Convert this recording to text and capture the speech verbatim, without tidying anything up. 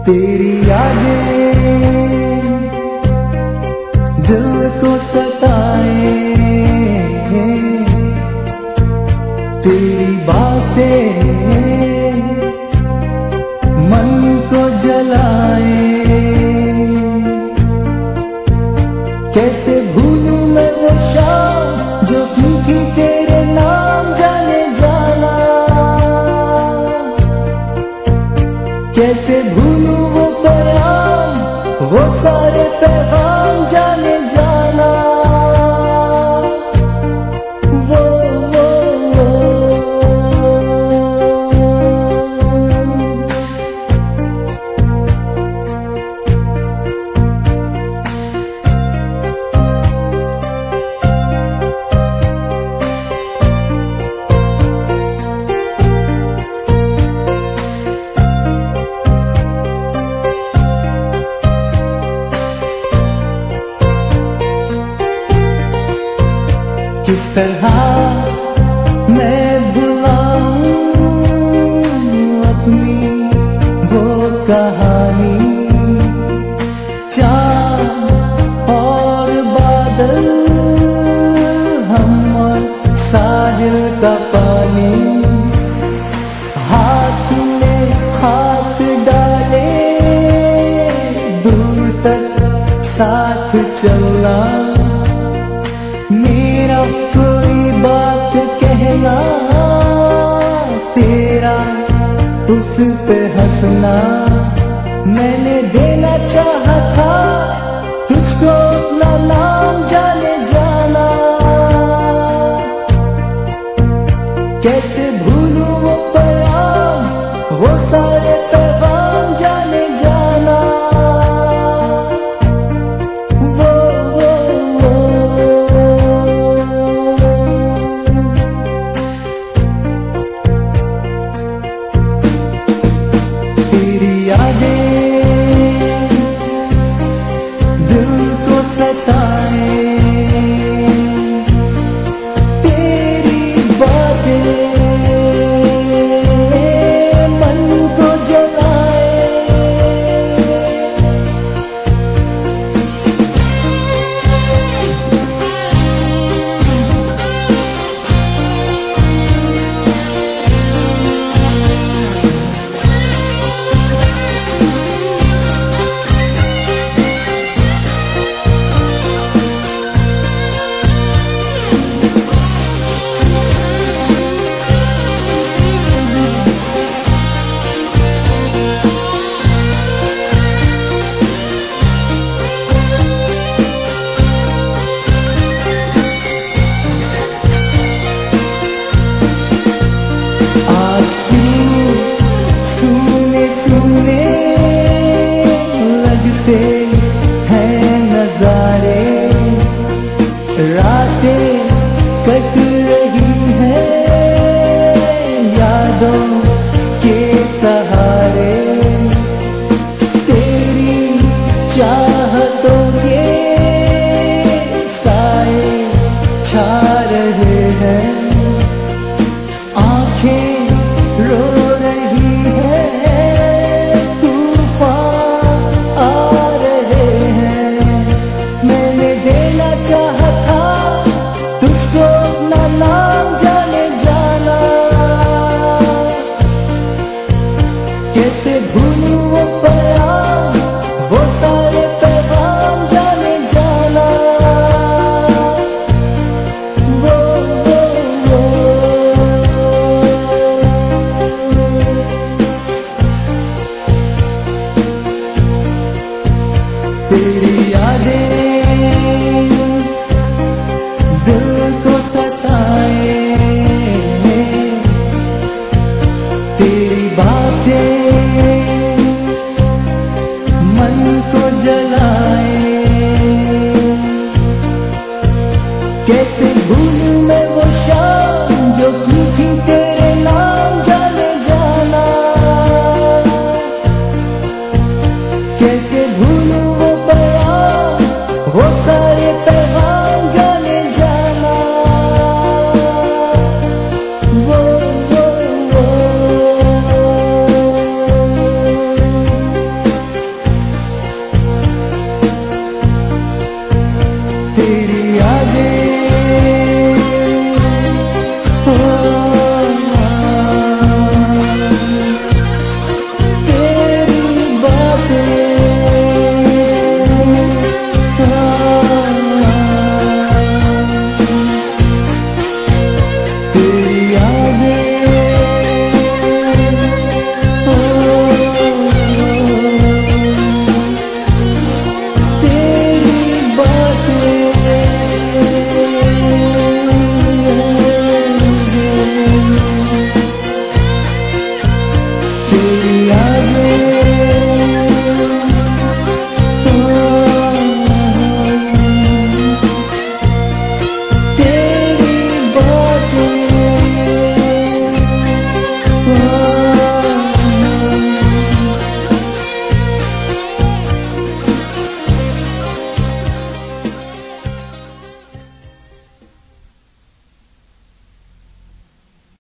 तेरी यादें दिल को सताए, तेरी बातें मन को जलाए। कैसे भूलूं मैं वो शाम जो की थी तेरे नाम जाने जाना। कैसे भूलूं वो पैगाम, वो सारे पैगाम जाने जाना। वो वो किस तरह मैं भुलाऊं अपनी वो कहानी। चाँद और बादल, हम और साहिल का पानी। हाथ में हाथ डाले दूर तक साथ चलना। मेरा कोई बात कहना, तेरा उस पे हंसना। मैंने देना चाहा था तुझको अपना नाम जाने जाना। कैसे भूलूं वो पैगाम, वो सारे पैगाम जाने जाना। तेरी यादें दिल को सताए, तेरी बातें मन को जलाए। आज क्यों सुने सुने लगते हैं नजारे। रातें कट रही हैं यादों के सहारे। तेरी चाहतों के साए छा रहे हैं। आँखें रो रही है, तूफान आ रहे हैं। मैंने देना चाहा था तुझको अपना नाम जाने जाना। कैसे भूलूं